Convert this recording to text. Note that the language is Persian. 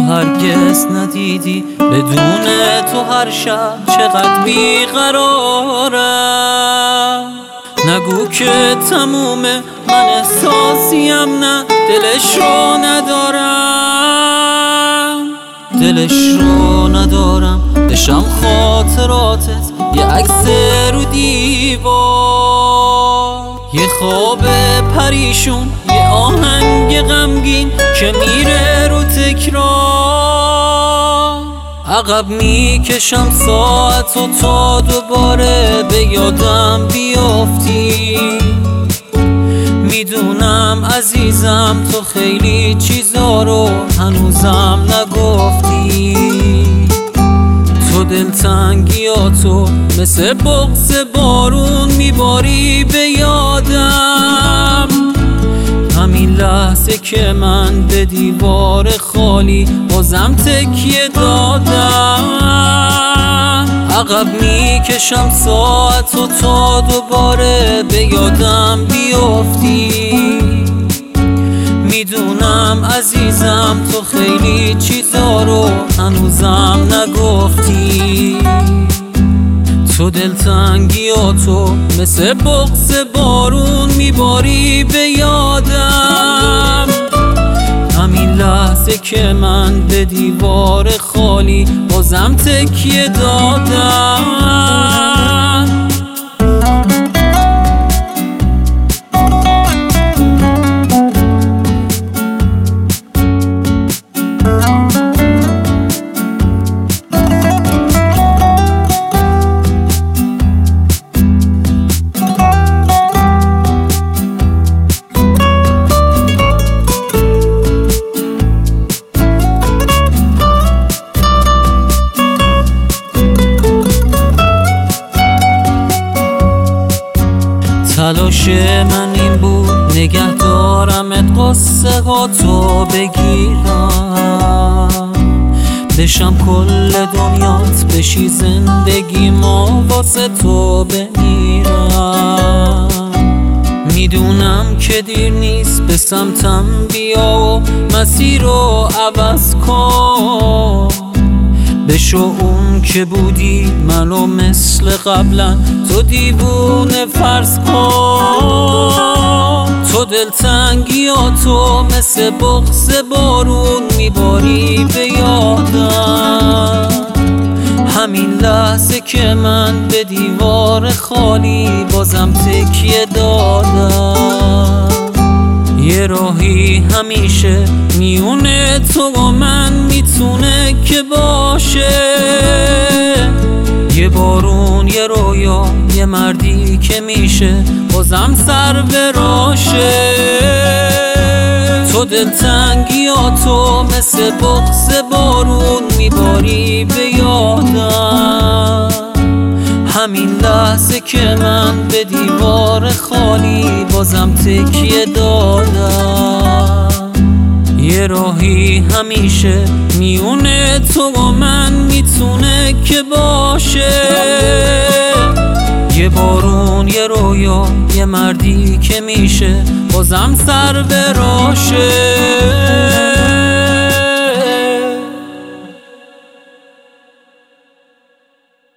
هرگز ندیدی بدون تو هر شب چقدر بیقرارم. نگو که تمومه من احساسیم، نه دلش رو ندارم، دلش رو ندارم. بشم خاطراتت یه عکس رو دیوار، یه خواب پریشون، یه آهنگ غمگین که میره رو تکرار. عقب میکشم ساعتو تا دوباره به یادم بیافتی. میدونم عزیزم تو خیلی چیزا رو هنوزم نگفتی. تو دلتنگیاتو مثل بغض بارون میباری به یادم. همین لحظه که من به دیوار خالی بازم تکیه دادم. عقب میکشم ساعتو تا دوباره به یادم بیافتی. میدونم عزیزم تو خیلی چیزا رو هنوزم نگفتی. تو دلتنگیاتو مثل بغض بارون میباری به یادم. همین لحظه که من به دیوار خالی بازم تکیه دادم. تلاش من این بود نگه دارمت، قصه ها تو بگیرم، بشم کل دنیات، بشی زندگی ما واسه تو بمیرم. میدونم که دیر نیست به سمتم بیا و مسیر رو عوض کن. بشو اون که بودی منو مثل قبلا تو دیوونه فرض کن. تو دلتنگیاتو مثل بغض بارون میباری به یادم. همین لحظه که من به دیوار خالی بازم تکیه دادم. یه راهی همیشه میونه تو و من میتونه که باشه، یه بارون، یه رویا، یه مردی که میشه بازم سر به راشه. تو دلتنگیاتو مثل بغض بارون میباری به یادم. همین لحظه که من به دیوار خالی بازم تکیه دادم. یه راهی همیشه میونه تو و من میتونه که باشه، یه بارون، یه رویا، یه مردی که میشه بازم سر به راشه.